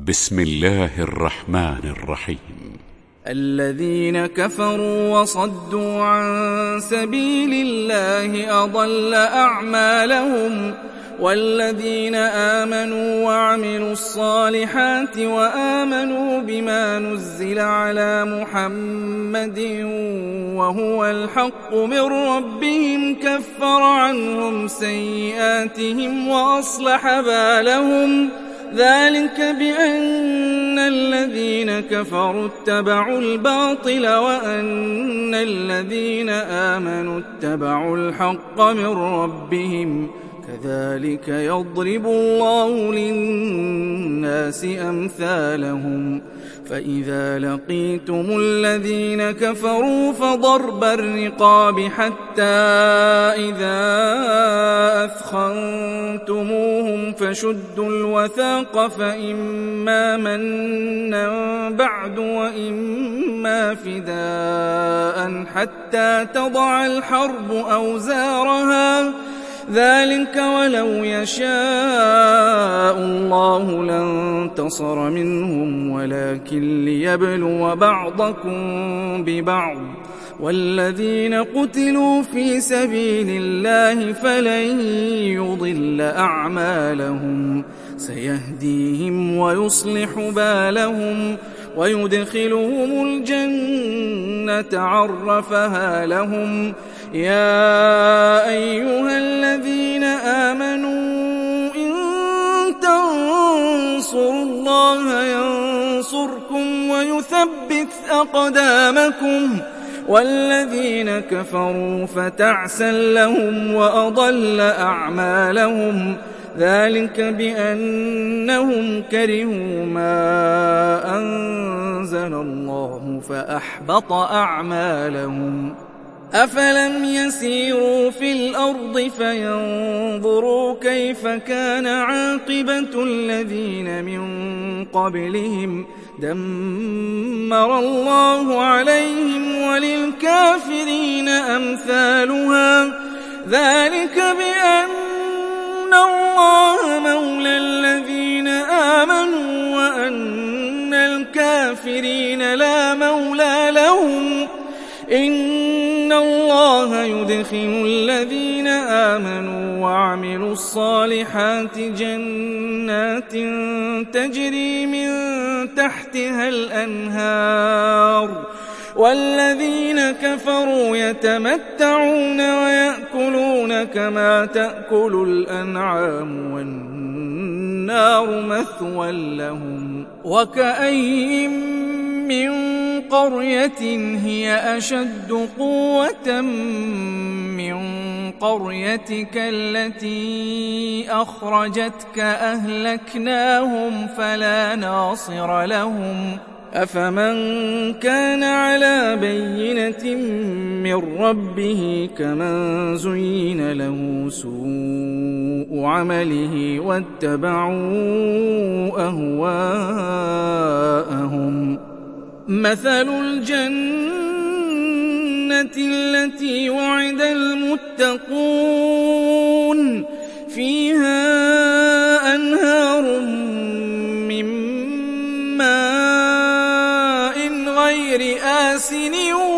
بسم الله الرحمن الرحيم. الذين كفروا وصدوا عن سبيل الله أضل أعمالهم، والذين آمنوا وعملوا الصالحات وآمنوا بما نزل على محمد وهو الحق من ربهم كفر عنهم سيئاتهم وأصلح بالهم، ذلك بأن الذين كفروا اتبعوا الباطل وأن الذين آمنوا اتبعوا الحق من ربهم، كذلك يضرب الله للناس أمثالهم. فإذا لقيتم الذين كفروا فضرب الرقاب حتى إذا أثخنتموهم فشدوا الوثاق، فإما منا بعد وإما فداء حتى تضع الحرب أوزارها، ذلك ولو يشاء الله لانتصر منهم ولكن ليبلو بعضكم ببعض، والذين قتلوا في سبيل الله فلن يضل أعمالهم، سيهديهم ويصلح بالهم ويدخلهم الجنة عرفها لهم. يا أيها الذين آمنوا إن تنصروا الله ينصركم ويثبت أقدامكم، والذين كفروا فتعسا لهم وأضل أعمالهم، ذلك بأنهم كرهوا ما أنزل الله فأحبط أعمالهم. أفلم يسيروا في الأرض فينظروا كيف كان عاقبة الذين من قبلهم، دمر الله عليهم وللكافرين أمثالها، ذلك بأن الله مولى الذين آمنوا وأن الكافرين لا مولى لهم. إن الله يدخل الذين آمنوا وعملوا الصالحات جنات تجري من تحتها الأنهار، والذين كفروا يتمتعون ويأكلون كما تأكل الأنعام والنار مثوى لهم. وكأين من قرية هي أشد قوة من قريتك التي أخرجتك أهلكناهم فلا ناصر لهم. أفمن كان على بينة من ربه كمن زين له سوء عمله واتبعوا أهواءهم. مثل الجنة التي وعد المتقون فيها أنهار من ماء غير آسن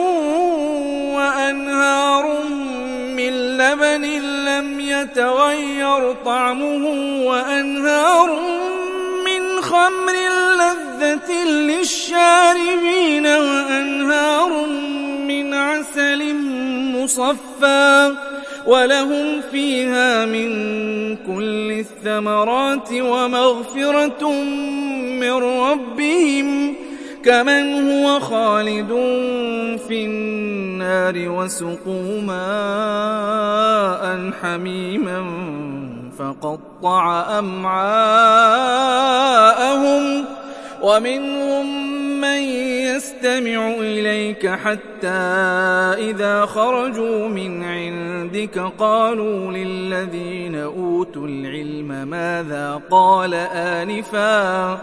وأنهار من لبن لم يتغير طعمه وأنهار من خمر لذة للشاربين وأنهار من عسل مصفى، ولهم فيها من كل الثمرات ومغفرة من ربهم، كمن هو خالد في النار وسقوا ماء حميما فقطع أمعاءهم، ومنهم من يستمع إليك حتى إذا خرجوا من عندك قالوا للذين أوتوا العلم ماذا قال آنفا،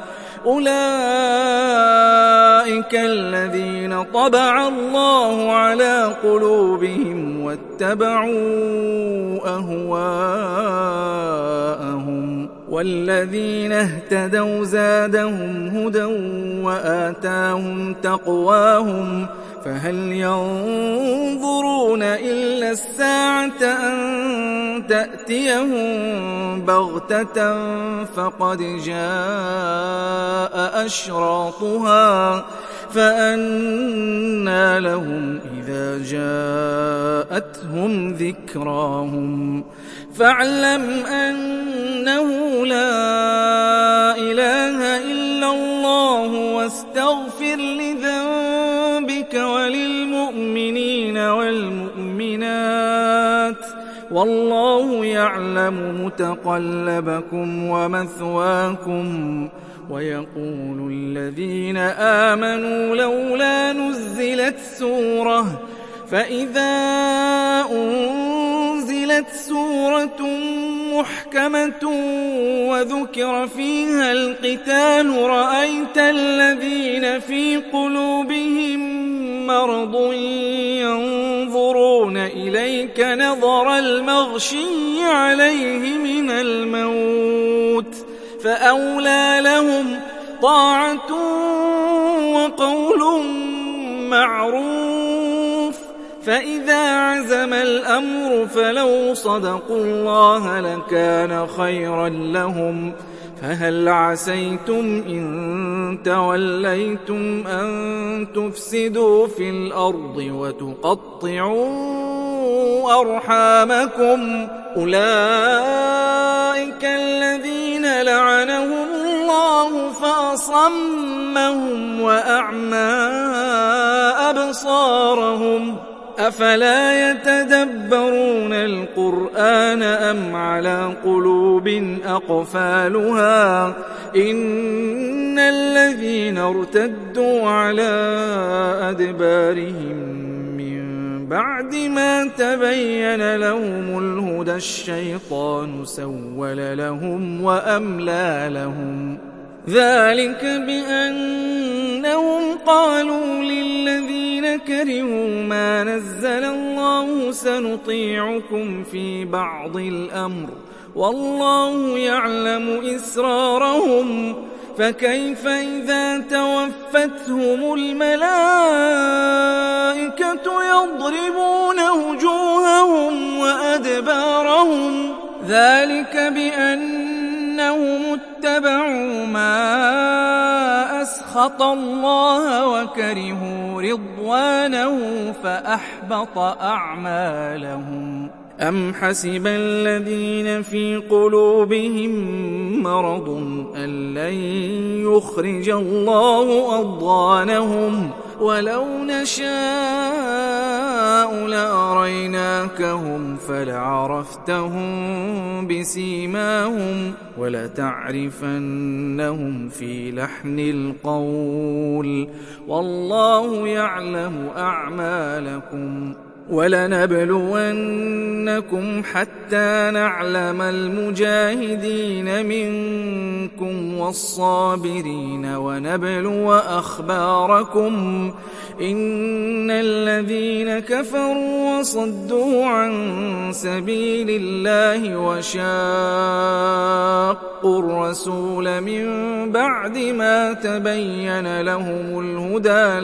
أولئك الذين طبع الله على قلوبهم واتبعوا أهواءهم. والذين اهتدوا زادهم هدى وآتاهم تقواهم فهل ينظرون إلا الساعة أن تأتيهم بغتة فقد جاء أشراطها فأنى لهم إذا جاءتهم ذكراهم فاعلم أنه لا إله إلا الله واستغفر لذنبك وللمؤمنين والمؤمنات والله يعلم متقلبكم ومثواكم ويقول الذين آمنوا لولا نزلت سورة فإذا أنزلت سورة محكمة وذكر فيها القتال رأيت الذين في قلوبهم مرض ينظرون إليك نظر المغشي عليه من الموت فأولى لهم طاعة وقول معروف فإذا عزم الأمر فلو صدقوا الله لكان خيرا لهم فهل عسيتم إن توليتم أن تفسدوا في الأرض وتقطعوا أرحامكم أولئك الذين لعنهم الله فأصمهم وأعمى أبصارهم أفلا يتدبرون القرآن أم على قلوب أقفالها إن الذين ارتدوا على أدبارهم من بعد ما تبين لهم الهدى الشيطان سول لهم وأملى لهم ذلك بأنهم قالوا للذين كرهوا ما نزل الله سنطيعكم في بعض الأمر والله يعلم إسرارهم فكيف إذا توفتهم الملائكة يضربون وجوههم وأدبارهم ذلك بأنهم اتبعوا ما أسخط الله وكرهوا رضوانه فأحبط أعمالهم أم حسب الذين في قلوبهم مرض أن لن يخرج الله أضغانهم ولو نشاء لأريناكهم فلعرفتهم بسيماهم ولتعرفنهم في لحن القول والله يعلم أعمالكم ولنبلونكم حتى نعلم المجاهدين منكم والصابرين ونبلو أخباركم إن الذين كفروا وصدوا عن سبيل الله وشاقوا الرسول من بعد ما تبين لهم الهدى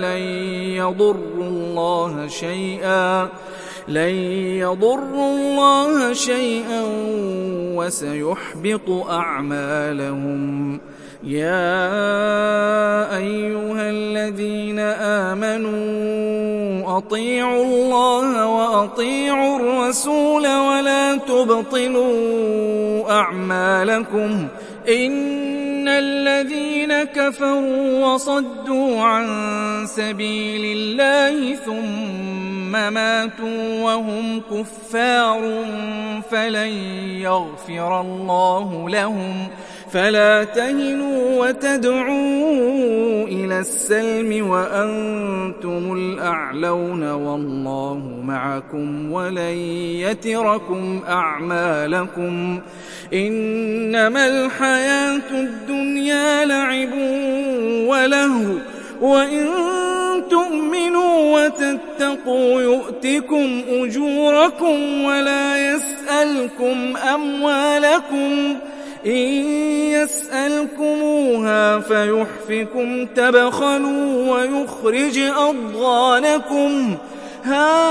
لن يضروا الله شيئا وسيحبط أعمالهم يا أيها الذين آمنوا أطيعوا الله وأطيعوا الرسول ولا تبطلوا أعمالكم إن الذين كفروا وصدوا عن سبيل الله ثم ماتوا وهم كفار فلن يغفر الله لهم فلا تهنوا وتدعوا إلى السلم وأنتم الأعلون والله معكم ولن يتركم أعمالكم إنما الحياة الدنيا لعب ولهو وإن تؤمنوا وتتقوا يؤتكم أجوركم ولا يسألكم أموالكم إن يسألكموها فيحفكم تبخلوا ويخرج أضغانكم ها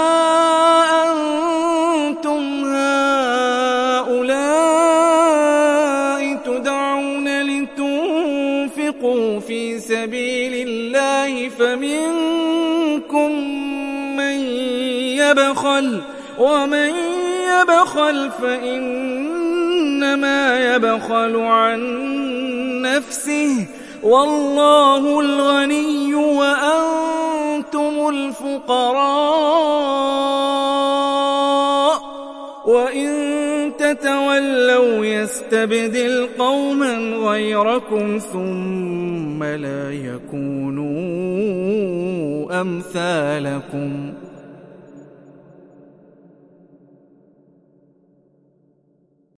أنتم هؤلاء تدعون لتنفقوا في سبيل الله فمنكم من يبخل ومن يبخل فإنما يبخل عن نفسه والله الغني وأنتم الفقراء وإن تتولوا يستبدل قوما غيركم ثم لا يكونوا أمثالكم